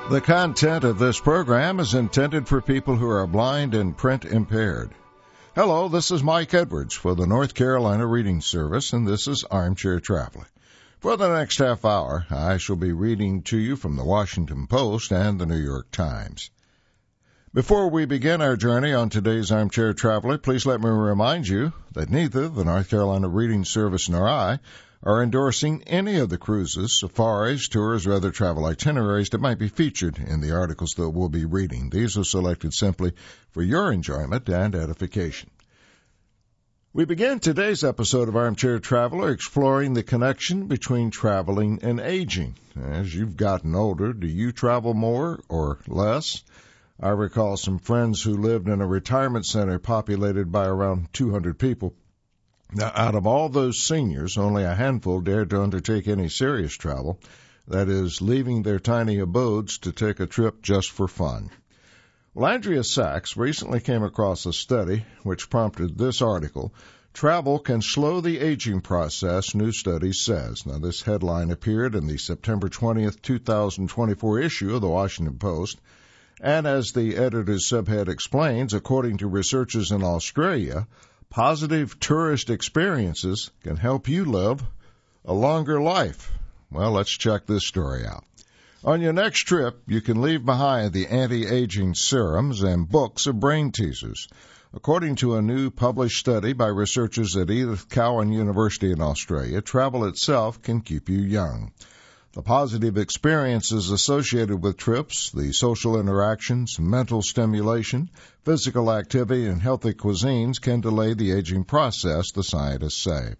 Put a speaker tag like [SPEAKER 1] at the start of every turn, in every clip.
[SPEAKER 1] The content of this program is intended for people who are blind and print impaired. Hello, this is Mike Edwards for the North Carolina Reading Service, and this is Armchair Traveler. For the next half hour, I shall be reading to you from the Washington Post and the New York Times. Before we begin our journey on today's Armchair Traveler, please let me remind you that neither the North Carolina Reading Service nor I are endorsing any of the cruises, safaris, tours, or other travel itineraries that might be featured in the articles that we'll be reading. These are selected simply for your enjoyment and edification. We begin today's episode of Armchair Traveler exploring the connection between traveling and aging. As you've gotten older, do you travel more or less? I recall some friends who lived in a retirement center populated by around 200 people. Now, out of all those seniors, only a handful dared to undertake any serious travel, that is, leaving their tiny abodes to take a trip just for fun. Well, Andrea Sachs recently came across a study which prompted this article, Travel Can Slow the Aging Process, New Study Says. Now, this headline appeared in the September 20th, 2024 issue of the Washington Post, and as the editor's subhead explains, according to researchers in Australia, positive tourist experiences can help you live a longer life. Well, let's check this story out. On your next trip, you can leave behind the anti-aging serums and books of brain teasers. According to a new published study by researchers at Edith Cowan University in Australia, travel itself can keep you young. The positive experiences associated with trips, the social interactions, mental stimulation, physical activity, and healthy cuisines can delay the aging process, the scientists say.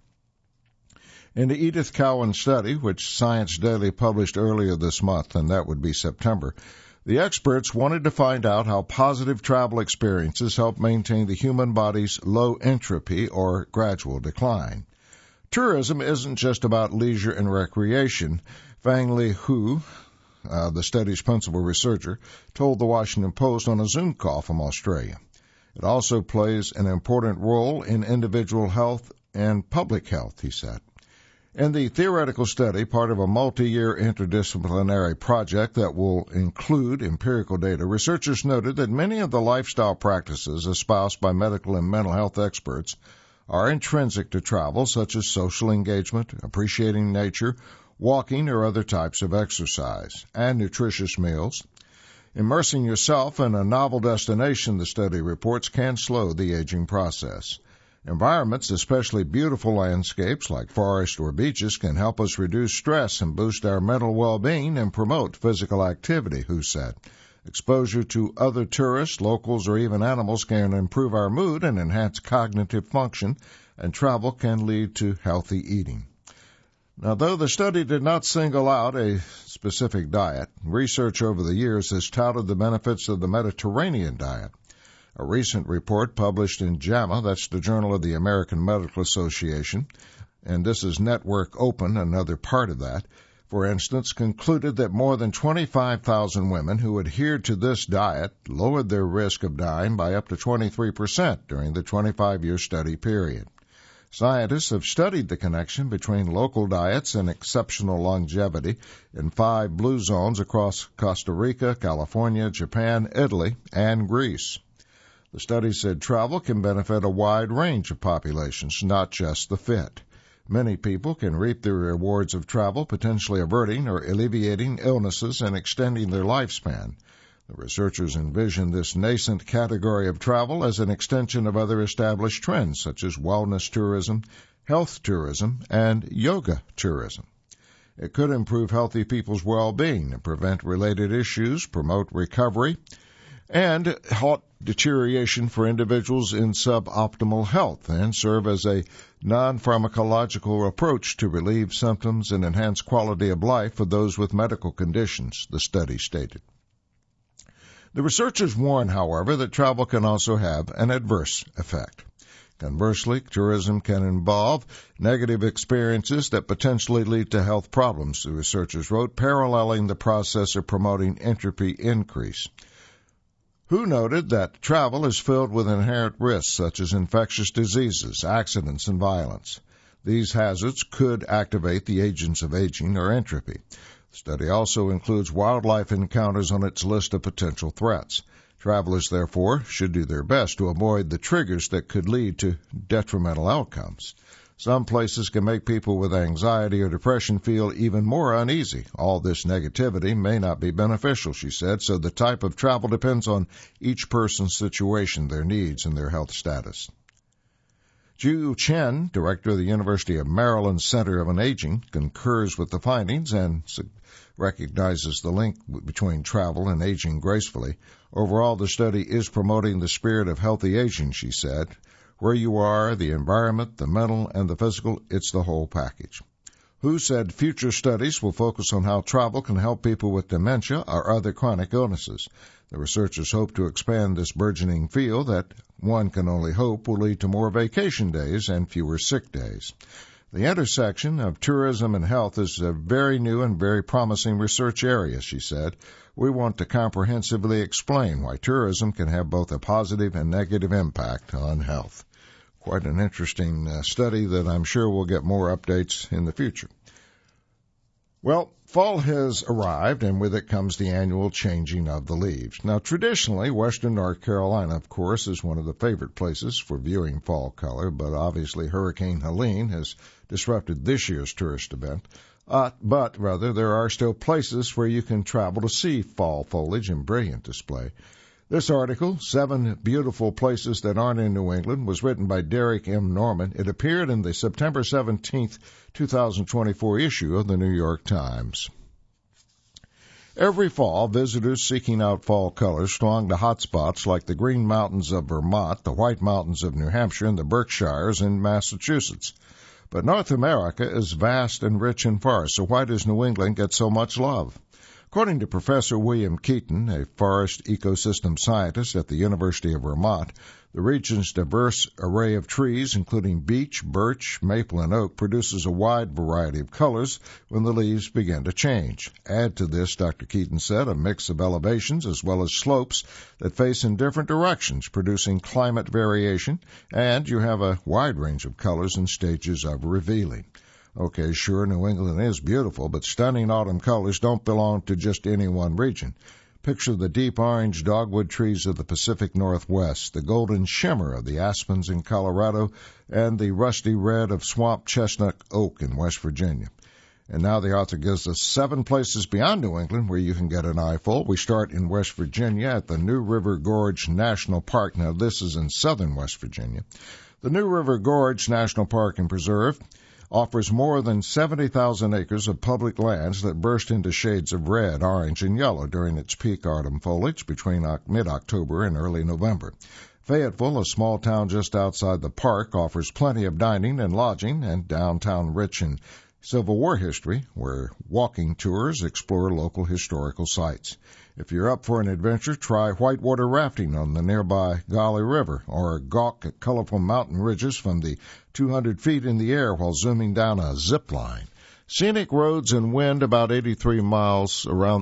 [SPEAKER 1] In the Edith Cowan study, which Science Daily published earlier this month, and that would be September, the experts wanted to find out how positive travel experiences help maintain the human body's low entropy or gradual decline. Tourism isn't just about leisure and recreation. Fang Li Hu, the study's principal researcher, told the Washington Post on a Zoom call from Australia. It also plays an important role in individual health and public health, he said. In the theoretical study, part of a multi-year interdisciplinary project that will include empirical data, researchers noted that many of the lifestyle practices espoused by medical and mental health experts are intrinsic to travel, such as social engagement, appreciating nature, walking or other types of exercise, and nutritious meals. Immersing yourself in a novel destination, the study reports, can slow the aging process. Environments, especially beautiful landscapes like forests or beaches, can help us reduce stress and boost our mental well-being and promote physical activity, Hu said. Exposure to other tourists, locals, or even animals can improve our mood and enhance cognitive function, and travel can lead to healthy eating. Now, though the study did not single out a specific diet, research over the years has touted the benefits of the Mediterranean diet. A recent report published in JAMA, that's the Journal of the American Medical Association, and this is Network Open, another part of that, for instance, concluded that more than 25,000 women who adhered to this diet lowered their risk of dying by up to 23% during the 25-year study period. Scientists have studied the connection between local diets and exceptional longevity in 5 blue zones across Costa Rica, California, Japan, Italy, and Greece. The study said travel can benefit a wide range of populations, not just the fit. Many people can reap the rewards of travel, potentially averting or alleviating illnesses and extending their lifespan. The researchers envision this nascent category of travel as an extension of other established trends, such as wellness tourism, health tourism, and yoga tourism. It could improve healthy people's well-being and prevent related issues, promote recovery, and halt deterioration for individuals in suboptimal health, and serve as a non-pharmacological approach to relieve symptoms and enhance quality of life for those with medical conditions, the study stated. The researchers warn, however, that travel can also have an adverse effect. Conversely, tourism can involve negative experiences that potentially lead to health problems, the researchers wrote, paralleling the process of promoting entropy increase. Hu noted that travel is filled with inherent risks such as infectious diseases, accidents, and violence. These hazards could activate the agents of aging or entropy. The study also includes wildlife encounters on its list of potential threats. Travelers, therefore, should do their best to avoid the triggers that could lead to detrimental outcomes. Some places can make people with anxiety or depression feel even more uneasy. All this negativity may not be beneficial, she said, so the type of travel depends on each person's situation, their needs, and their health status. Ju Chen, director of the University of Maryland Center on Aging, concurs with the findings and recognizes the link between travel and aging gracefully. Overall, the study is promoting the spirit of healthy aging, she said. Where you are, the environment, the mental, and the physical, it's the whole package. WHO said future studies will focus on how travel can help people with dementia or other chronic illnesses. The researchers hope to expand this burgeoning field that one can only hope will lead to more vacation days and fewer sick days. The intersection of tourism and health is a very new and very promising research area, she said. We want to comprehensively explain why tourism can have both a positive and negative impact on health. Quite an interesting study that I'm sure we'll get more updates in the future. Well, fall has arrived, and with it comes the annual changing of the leaves. Now, traditionally, western North Carolina, of course, is one of the favorite places for viewing fall color, but obviously Hurricane Helene has disrupted this year's tourist event. But there are still places where you can travel to see fall foliage in brilliant display. This article, 7 Beautiful Places That Aren't in New England, was written by Derek M. Norman. It appeared in the September 17, 2024 issue of the New York Times. Every fall, visitors seeking out fall colors throng to hot spots like the Green Mountains of Vermont, the White Mountains of New Hampshire, and the Berkshires in Massachusetts. But North America is vast and rich in forests, so why does New England get so much love? According to Professor William Keaton, a forest ecosystem scientist at the University of Vermont, the region's diverse array of trees, including beech, birch, maple, and oak, produces a wide variety of colors when the leaves begin to change. Add to this, Dr. Keaton said, a mix of elevations as well as slopes that face in different directions, producing climate variation, and you have a wide range of colors and stages of revealing. Okay, sure, New England is beautiful, but stunning autumn colors don't belong to just any one region. Picture the deep orange dogwood trees of the Pacific Northwest, the golden shimmer of the aspens in Colorado, and the rusty red of swamp chestnut oak in West Virginia. And now the author gives us 7 places beyond New England where you can get an eyeful. We start in West Virginia at the New River Gorge National Park. Now, this is in southern West Virginia. The New River Gorge National Park and Preserve offers more than 70,000 acres of public lands that burst into shades of red, orange, and yellow during its peak autumn foliage between mid-October and early November. Fayetteville, a small town just outside the park, offers plenty of dining and lodging, and downtown rich in Civil War history, where walking tours explore local historical sites. If you're up for an adventure, try whitewater rafting on the nearby Gauley River, or gawk at colorful mountain ridges from the 200 feet in the air while zooming down a zip line. Scenic roads wind about 83 miles around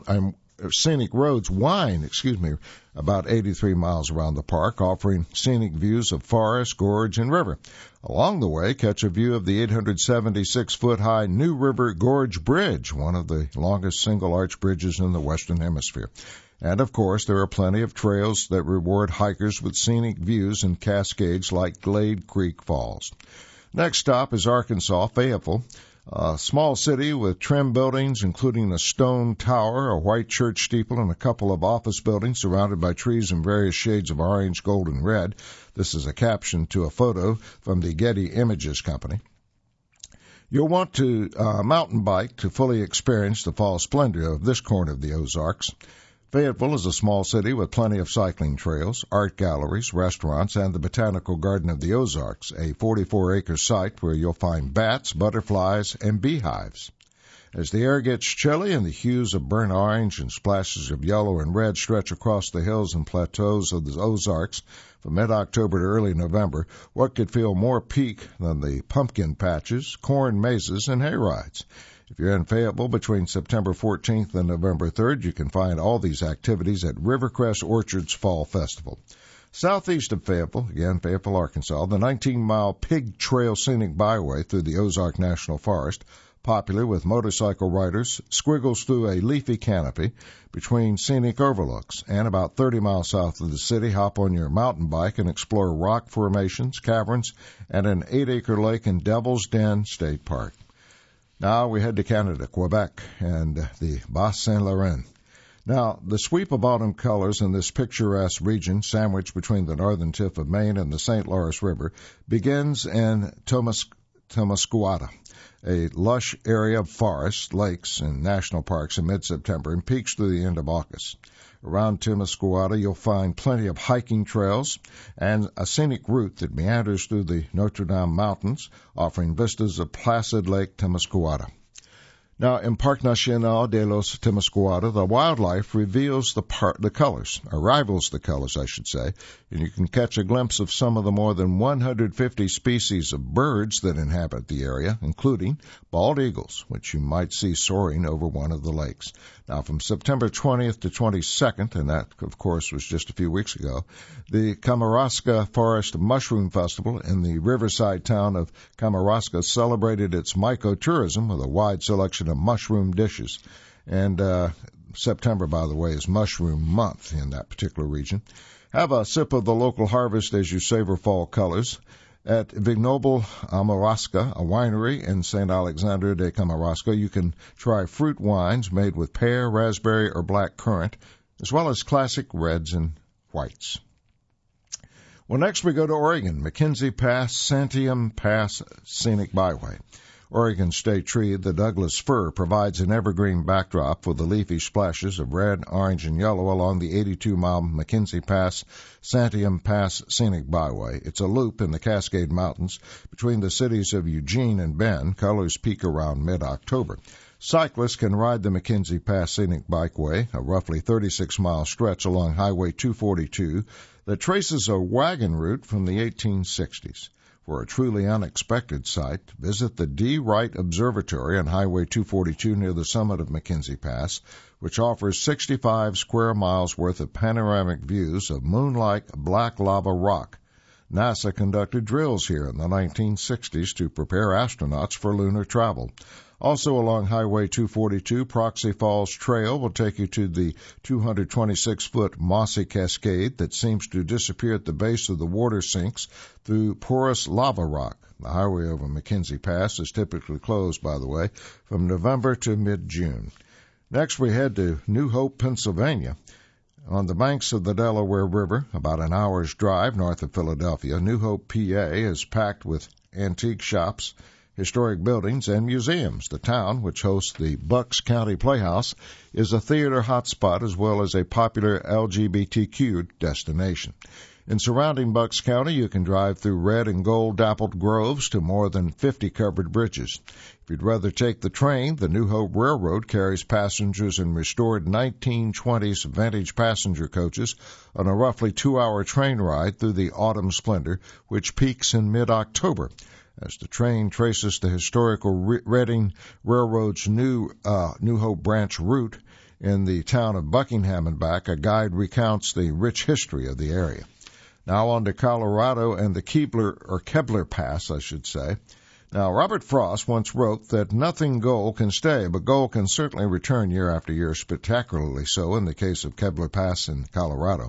[SPEAKER 1] the park, offering scenic views of forest, gorge, and river. Along the way, catch a view of the 876-foot-high New River Gorge Bridge, one of the longest single-arch bridges in the Western Hemisphere. And, of course, there are plenty of trails that reward hikers with scenic views and cascades like Glade Creek Falls. Next stop is Arkansas, Fayetteville, a small city with trim buildings, including a stone tower, a white church steeple, and a couple of office buildings surrounded by trees in various shades of orange, gold, and red. This is a caption to a photo from the Getty Images Company. You'll want to mountain bike to fully experience the fall splendor of this corner of the Ozarks. Fayetteville is a small city with plenty of cycling trails, art galleries, restaurants, and the Botanical Garden of the Ozarks, a 44-acre site where you'll find bats, butterflies, and beehives. As the air gets chilly and the hues of burnt orange and splashes of yellow and red stretch across the hills and plateaus of the Ozarks from mid-October to early November, what could feel more peak than the pumpkin patches, corn mazes, and hayrides? If you're in Fayetteville between September 14th and November 3rd, you can find all these activities at Rivercrest Orchards Fall Festival. Southeast of Fayetteville, again Fayetteville, Arkansas, the 19-mile Pig Trail Scenic Byway through the Ozark National Forest, popular with motorcycle riders, squiggles through a leafy canopy between scenic overlooks. And about 30 miles south of the city, hop on your mountain bike and explore rock formations, caverns, and an 8-acre lake in Devil's Den State Park. Now we head to Canada, Quebec, and the Bas-Saint-Laurent. Now, the sweep of autumn colors in this picturesque region, sandwiched between the northern tip of Maine and the St. Lawrence River, begins in Temiscouata, a lush area of forests, lakes, and national parks in mid-September and peaks through the end of August. Around Temiscouata, you'll find plenty of hiking trails and a scenic route that meanders through the Notre Dame Mountains, offering vistas of placid Lake Temiscouata. Now, in Parque Nacional de los Temiscouata, the wildlife rivals the colors, I should say, and you can catch a glimpse of some of the more than 150 species of birds that inhabit the area, including bald eagles, which you might see soaring over one of the lakes. Now, from September 20th to 22nd, and that, of course, was just a few weeks ago, the Kamouraska Forest Mushroom Festival in the riverside town of Kamouraska celebrated its mycotourism with a wide selection of mushroom dishes. And September, by the way, is Mushroom Month in that particular region. Have a sip of the local harvest as you savor fall colors. At Vignoble Kamouraska, a winery in St. Alexander de Kamouraska, you can try fruit wines made with pear, raspberry, or black currant, as well as classic reds and whites. Well, next we go to Oregon, McKenzie Pass, Santiam Pass Scenic Byway. Oregon state tree, the Douglas fir, provides an evergreen backdrop for the leafy splashes of red, orange, and yellow along the 82-mile McKenzie Pass, Santiam Pass Scenic Byway. It's a loop in the Cascade Mountains between the cities of Eugene and Bend. Colors peak around mid-October. Cyclists can ride the McKenzie Pass Scenic Bikeway, a roughly 36-mile stretch along Highway 242 that traces a wagon route from the 1860s. For a truly unexpected sight, visit the D. Wright Observatory on Highway 242 near the summit of McKenzie Pass, which offers 65 square miles worth of panoramic views of moon-like black lava rock. NASA conducted drills here in the 1960s to prepare astronauts for lunar travel. Also along Highway 242, Proxy Falls Trail will take you to the 226-foot mossy cascade that seems to disappear at the base of the water sinks through porous lava rock. The highway over McKenzie Pass is typically closed, by the way, from November to mid-June. Next, we head to New Hope, Pennsylvania. On the banks of the Delaware River, about an hour's drive north of Philadelphia, New Hope, PA, is packed with antique shops, historic buildings, and museums. The town, which hosts the Bucks County Playhouse, is a theater hotspot as well as a popular LGBTQ destination. In surrounding Bucks County, you can drive through red and gold dappled groves to more than 50 covered bridges. If you'd rather take the train, the New Hope Railroad carries passengers in restored 1920s vintage passenger coaches on a roughly 2-hour train ride through the autumn splendor, which peaks in mid-October. As the train traces the historical Reading Railroad's New Hope branch route in the town of Buckingham and back, a guide recounts the rich history of the area. Now on to Colorado and the Kebler Pass, I should say. Now, Robert Frost once wrote that nothing gold can stay, but gold can certainly return year after year, spectacularly so in the case of Kebler Pass in Colorado.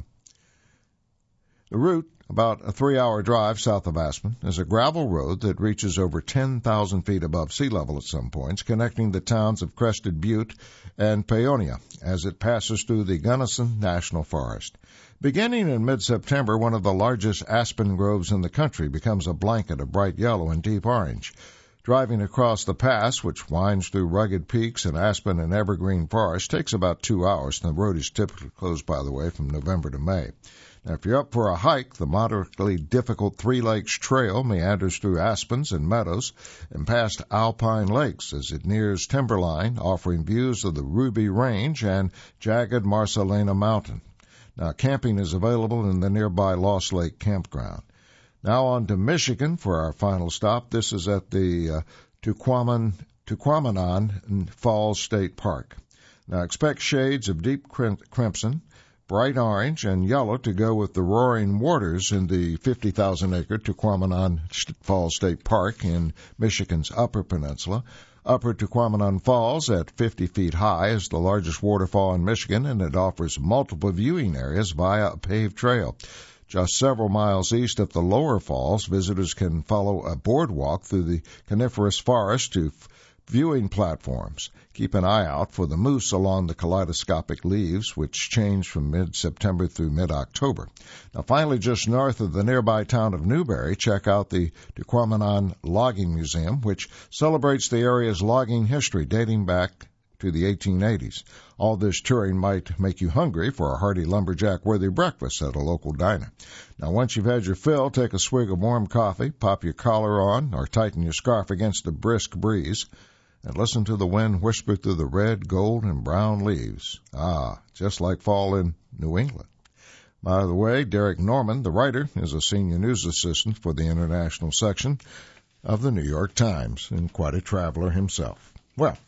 [SPEAKER 1] The route, about a 3-hour drive south of Aspen, is a gravel road that reaches over 10,000 feet above sea level at some points, connecting the towns of Crested Butte and Paonia as it passes through the Gunnison National Forest. Beginning in mid-September, one of the largest aspen groves in the country becomes a blanket of bright yellow and deep orange. Driving across the pass, which winds through rugged peaks and aspen and evergreen forest, takes about 2 hours, and the road is typically closed, by the way, from November to May. Now, if you're up for a hike, the moderately difficult Three Lakes Trail meanders through aspens and meadows and past alpine lakes as it nears timberline, offering views of the Ruby Range and jagged Marcellina Mountain. Now, camping is available in the nearby Lost Lake Campground. Now on to Michigan for our final stop. This is at the Tuquamanon Falls State Park. Now, expect shades of deep crimson, bright orange and yellow to go with the roaring waters in the 50,000-acre Tequamanon Falls State Park in Michigan's Upper Peninsula. Upper Tequamanon Falls, at 50 feet high, is the largest waterfall in Michigan, and it offers multiple viewing areas via a paved trail. Just several miles east of the lower falls, visitors can follow a boardwalk through the coniferous forest to viewing platforms. Keep an eye out for the moose along the kaleidoscopic leaves, which change from mid-September through mid-October. Now, finally, just north of the nearby town of Newberry, check out the Tequamanon Logging Museum, which celebrates the area's logging history dating back to the 1880s. All this touring might make you hungry for a hearty lumberjack-worthy breakfast at a local diner. Now, once you've had your fill, take a swig of warm coffee, pop your collar on, or tighten your scarf against the brisk breeze, and listen to the wind whisper through the red, gold, and brown leaves. Ah, just like fall in New England. By the way, Derek Norman, the writer, is a senior news assistant for the international section of the New York Times, and quite a traveler himself. Well,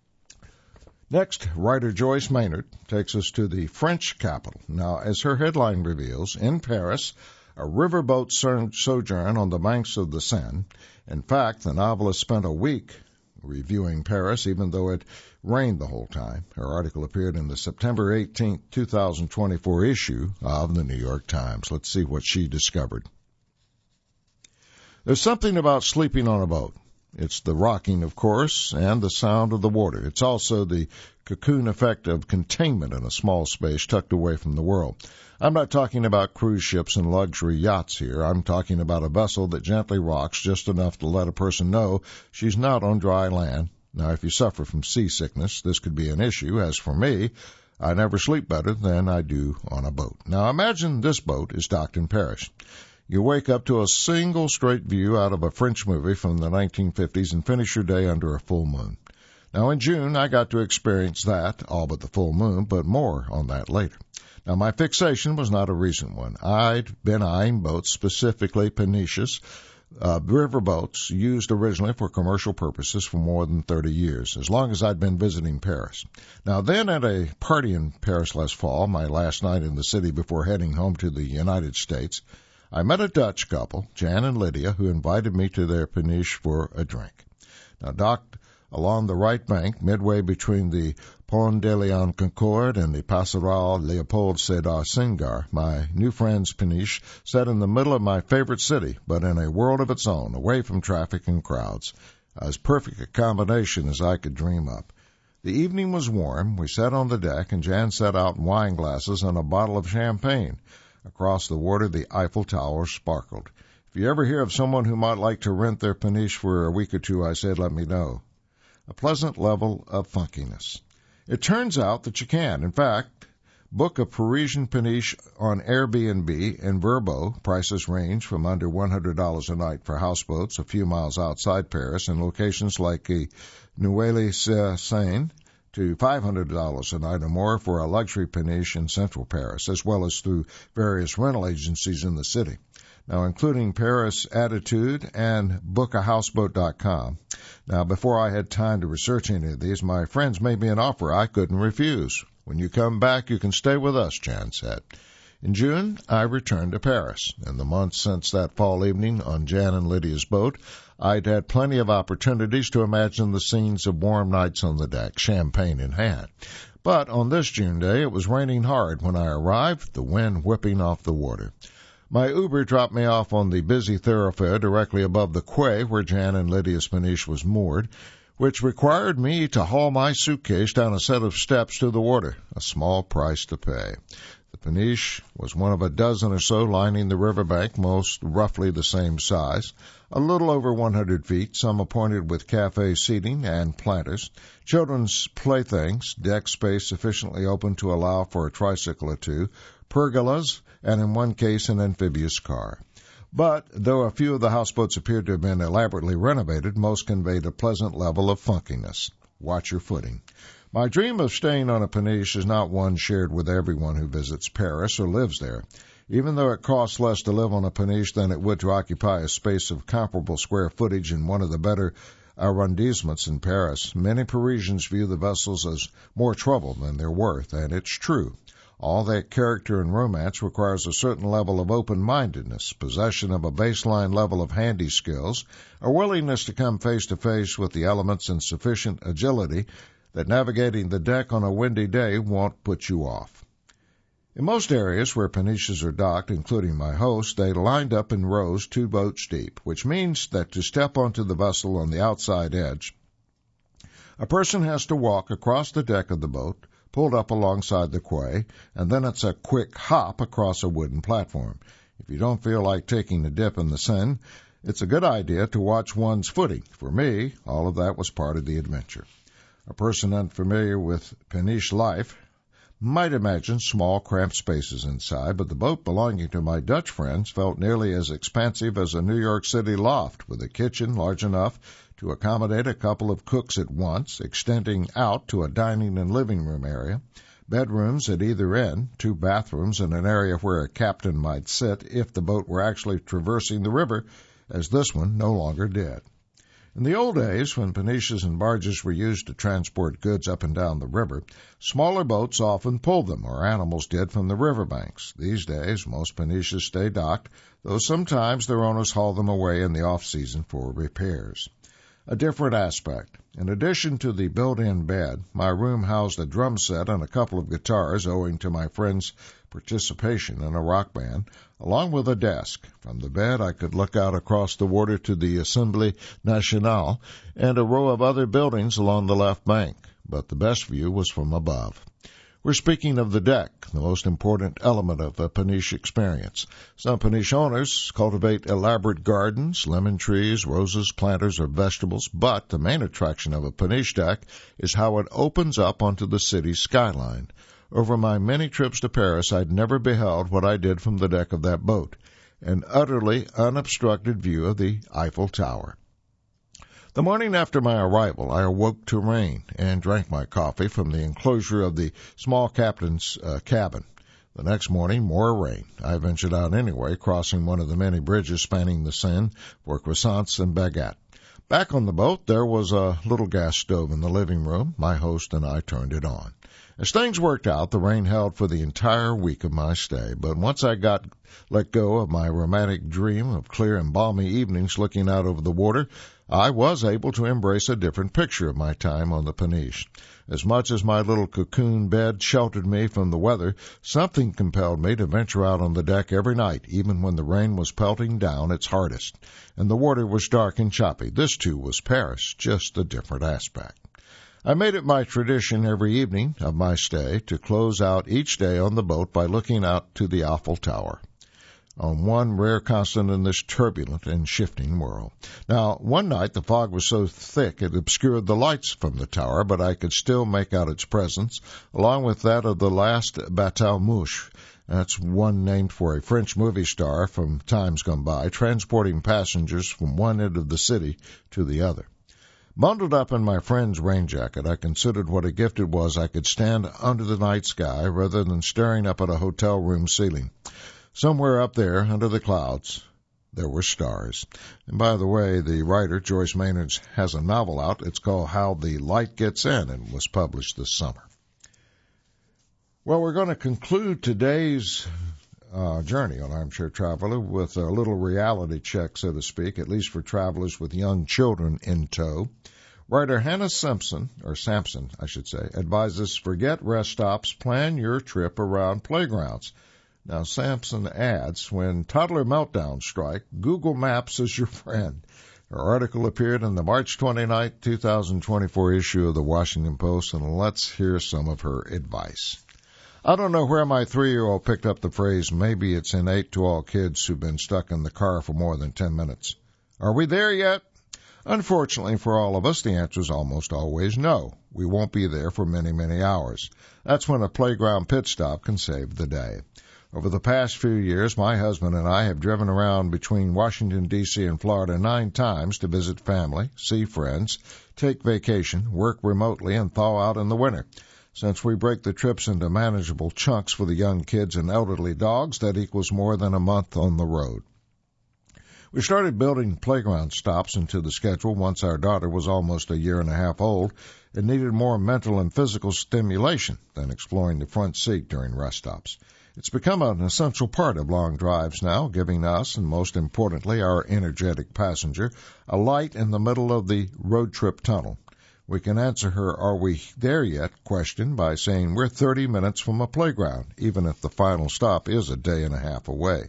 [SPEAKER 1] next, writer Joyce Maynard takes us to the French capital. Now, as her headline reveals, in Paris, a riverboat sojourn on the banks of the Seine. In fact, the novelist spent a week reviewing Paris, even though it rained the whole time. Her article appeared in the September 18, 2024 issue of the New York Times. Let's see what she discovered. There's something about sleeping on a boat. It's the rocking, of course, and the sound of the water. It's also the cocoon effect of containment in a small space tucked away from the world. I'm not talking about cruise ships and luxury yachts here. I'm talking about a vessel that gently rocks just enough to let a person know she's not on dry land. Now, if you suffer from seasickness, this could be an issue. As for me, I never sleep better than I do on a boat. Now, imagine this boat is docked in Paris. You wake up to a single straight view out of a French movie from the 1950s and finish your day under a full moon. Now, in June, I got to experience that, all but the full moon, but more on that later. Now, my fixation was not a recent one. I'd been eyeing boats, specifically peniches, river boats used originally for commercial purposes for more than 30 years, as long as I'd been visiting Paris. Now, then at a party in Paris last fall, my last night in the city before heading home to the United States, I met a Dutch couple, Jan and Lydia, who invited me to their peniche for a drink. Now, docked along the right bank, midway between the Pont de Leon Concorde and the Passerelle Leopold Sédar Senghor, my new friend's peniche sat in the middle of my favorite city, but in a world of its own, away from traffic and crowds. As perfect a combination as I could dream up. The evening was warm. We sat on the deck, and Jan set out wine glasses and a bottle of champagne. Across the water, the Eiffel Tower sparkled. If you ever hear of someone who might like to rent their peniche for a week or two, I said, let me know. A pleasant level of funkiness. It turns out that you can. In fact, book a Parisian peniche on Airbnb in Verbo. Prices range from under $100 a night for houseboats a few miles outside Paris in locations like Neuilly-sur-Seine to $500 a night or more for a luxury peniche in central Paris, as well as through various rental agencies in the city. Now, including Paris Attitude and bookahouseboat.com. Now, before I had time to research any of these, my friends made me an offer I couldn't refuse. When you come back, you can stay with us, Jan said. In June, I returned to Paris. In the months since that fall evening on Jan and Lydia's boat, I'd had plenty of opportunities to imagine the scenes of warm nights on the deck, champagne in hand. But on this June day, it was raining hard when I arrived, the wind whipping off the water. My Uber dropped me off on the busy thoroughfare directly above the quay where Jan and Lydia's peniche was moored, which required me to haul my suitcase down a set of steps to the water, a small price to pay. The peniche was one of a dozen or so lining the riverbank, most roughly the same size, a little over 100 feet, some appointed with cafe seating and planters, children's playthings, deck space sufficiently open to allow for a tricycle or two, pergolas, and in one case an amphibious car. But, though a few of the houseboats appeared to have been elaborately renovated, most conveyed a pleasant level of funkiness. Watch your footing. My dream of staying on a peniche is not one shared with everyone who visits Paris or lives there. Even though it costs less to live on a peniche than it would to occupy a space of comparable square footage in one of the better arrondissements in Paris, many Parisians view the vessels as more trouble than they're worth, and it's true. All that character and romance requires a certain level of open-mindedness, possession of a baseline level of handy skills, a willingness to come face-to-face with the elements and sufficient agility that navigating the deck on a windy day won't put you off. In most areas where Peniches are docked, including my host, they lined up in rows 2 boats deep, which means that to step onto the vessel on the outside edge, a person has to walk across the deck of the boat, pulled up alongside the quay, and then it's a quick hop across a wooden platform. If you don't feel like taking a dip in the Seine, it's a good idea to watch one's footing. For me, all of that was part of the adventure. A person unfamiliar with Peniche life might imagine small, cramped spaces inside, but the boat belonging to my Dutch friends felt nearly as expansive as a New York City loft, with a kitchen large enough to accommodate a couple of cooks at once, extending out to a dining and living room area, bedrooms at either end, 2 bathrooms, and an area where a captain might sit if the boat were actually traversing the river, as this one no longer did. In the old days, when Peniches and barges were used to transport goods up and down the river, smaller boats often pulled them, or animals did, from the riverbanks. These days, most Peniches stay docked, though sometimes their owners haul them away in the off-season for repairs. A different aspect. In addition to the built-in bed, my room housed a drum set and a couple of guitars owing to my friend's participation in a rock band, along with a desk. From the bed, I could look out across the water to the Assemblée Nationale and a row of other buildings along the left bank, but the best view was from above. We're speaking of the deck, the most important element of a Peniche experience. Some Peniche owners cultivate elaborate gardens, lemon trees, roses, planters, or vegetables, but the main attraction of a Peniche deck is how it opens up onto the city's skyline. Over my many trips to Paris, I'd never beheld what I did from the deck of that boat, an utterly unobstructed view of the Eiffel Tower. The morning after my arrival, I awoke to rain and drank my coffee from the enclosure of the small captain's cabin. The next morning, more rain. I ventured out anyway, crossing one of the many bridges spanning the Seine for croissants and baguette. Back on the boat, there was a little gas stove in the living room. My host and I turned it on. As things worked out, the rain held for the entire week of my stay, but once I let go of my romantic dream of clear and balmy evenings looking out over the water, I was able to embrace a different picture of my time on the Peniche. As much as my little cocoon bed sheltered me from the weather, something compelled me to venture out on the deck every night, even when the rain was pelting down its hardest, and the water was dark and choppy. This, too, was Paris, just a different aspect. I made it my tradition every evening of my stay to close out each day on the boat by looking out to the Eiffel Tower, on one rare constant in this turbulent and shifting world. Now, one night the fog was so thick it obscured the lights from the tower, but I could still make out its presence, along with that of the last Bateau Mouche. That's one named for a French movie star from times gone by, transporting passengers from one end of the city to the other. Bundled up in my friend's rain jacket, I considered what a gift it was I could stand under the night sky rather than staring up at a hotel room ceiling. Somewhere up there, under the clouds, there were stars. And by the way, the writer, Joyce Maynard, has a novel out. It's called How the Light Gets In and was published this summer. Well, we're going to conclude today's journey on Armchair Traveler with a little reality check, so to speak, at least for travelers with young children in tow. Writer Hannah Sampson, advises forget rest stops, plan your trip around playgrounds. Now, Sampson adds, when toddler meltdowns strike, Google Maps is your friend. Her article appeared in the March 29, 2024 issue of the Washington Post, and let's hear some of her advice. I don't know where my 3-year-old picked up the phrase, maybe it's innate to all kids who've been stuck in the car for more than 10 minutes. Are we there yet? Unfortunately for all of us, the answer is almost always no. We won't be there for many, many hours. That's when a playground pit stop can save the day. Over the past few years, my husband and I have driven around between Washington, D.C. and Florida 9 times to visit family, see friends, take vacation, work remotely, and thaw out in the winter. Since we break the trips into manageable chunks for the young kids and elderly dogs, that equals more than a month on the road. We started building playground stops into the schedule once our daughter was almost a year and a half old and needed more mental and physical stimulation than exploring the front seat during rest stops. It's become an essential part of long drives now, giving us, and most importantly, our energetic passenger, a light in the middle of the road trip tunnel. We can answer her "Are we there yet?" question by saying we're 30 minutes from a playground, even if the final stop is a day and a half away.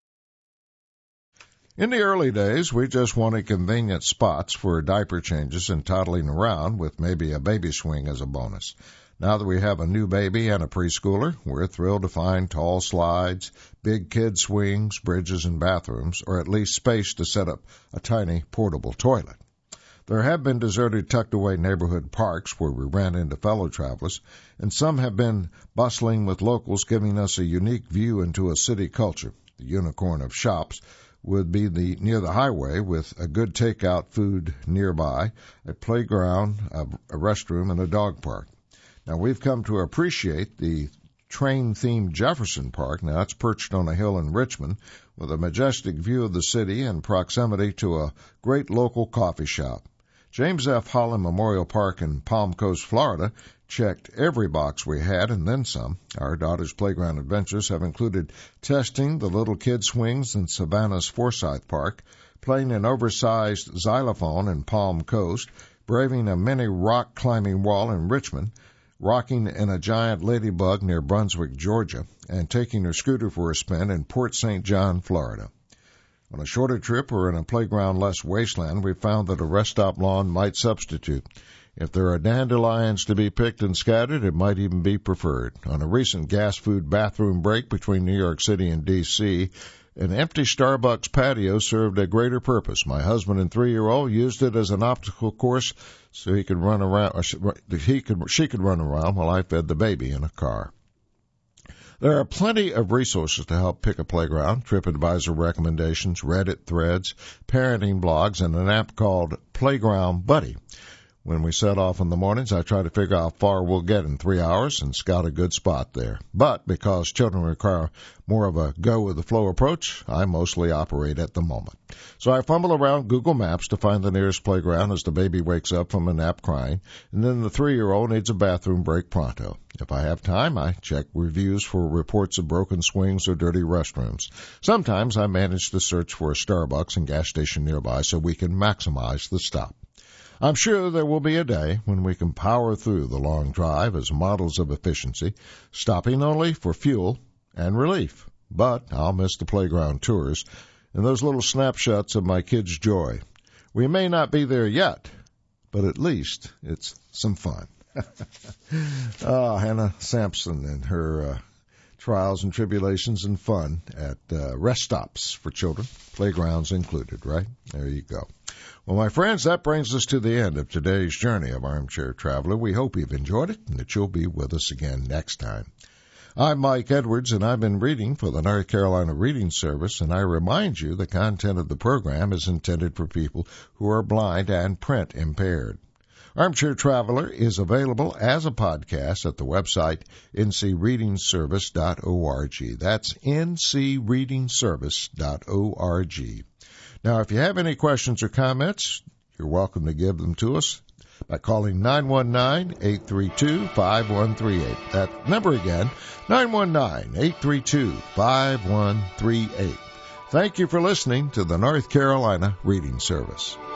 [SPEAKER 1] In the early days, we just wanted convenient spots for diaper changes and toddling around with maybe a baby swing as a bonus. Now that we have a new baby and a preschooler, we're thrilled to find tall slides, big kid swings, bridges, and bathrooms, or at least space to set up a tiny portable toilet. There have been deserted, tucked-away neighborhood parks where we ran into fellow travelers, and some have been bustling with locals, giving us a unique view into a city culture. The unicorn of shops would be near the highway with a good takeout food nearby, a playground, a restroom, and a dog park. Now, we've come to appreciate the train-themed Jefferson Park. Now, it's perched on a hill in Richmond with a majestic view of the city and proximity to a great local coffee shop. James F. Holland Memorial Park in Palm Coast, Florida, checked every box we had and then some. Our daughter's playground adventures have included testing the little kid swings in Savannah's Forsyth Park, playing an oversized xylophone in Palm Coast, braving a mini rock climbing wall in Richmond, rocking in a giant ladybug near Brunswick, Georgia, and taking her scooter for a spin in Port St. John, Florida. On a shorter trip or in a playground-less wasteland, we found that a rest stop lawn might substitute. If there are dandelions to be picked and scattered, it might even be preferred. On a recent gas food bathroom break between New York City and D.C., an empty Starbucks patio served a greater purpose. My husband and 3-year-old used it as an obstacle course so he could run around, she could run around while I fed the baby in a car. There are plenty of resources to help pick a playground: TripAdvisor recommendations, Reddit threads, parenting blogs, and an app called Playground Buddy. When we set off in the mornings, I try to figure out how far we'll get in 3 hours and scout a good spot there. But because children require more of a go-with-the-flow approach, I mostly operate at the moment. So I fumble around Google Maps to find the nearest playground as the baby wakes up from a nap crying, and then the 3-year-old needs a bathroom break pronto. If I have time, I check reviews for reports of broken swings or dirty restrooms. Sometimes I manage to search for a Starbucks and gas station nearby so we can maximize the stop. I'm sure there will be a day when we can power through the long drive as models of efficiency, stopping only for fuel and relief. But I'll miss the playground tours and those little snapshots of my kids' joy. We may not be there yet, but at least it's some fun. Hannah Sampson and her trials and tribulations and fun at rest stops for children, playgrounds included, right? There you go. Well, my friends, that brings us to the end of today's journey of Armchair Traveler. We hope you've enjoyed it and that you'll be with us again next time. I'm Mike Edwards, and I've been reading for the North Carolina Reading Service, and I remind you the content of the program is intended for people who are blind and print impaired. Armchair Traveler is available as a podcast at the website ncreadingservice.org. That's ncreadingservice.org. Now, if you have any questions or comments, you're welcome to give them to us by calling 919-832-5138. That number again, 919-832-5138. Thank you for listening to the North Carolina Reading Service.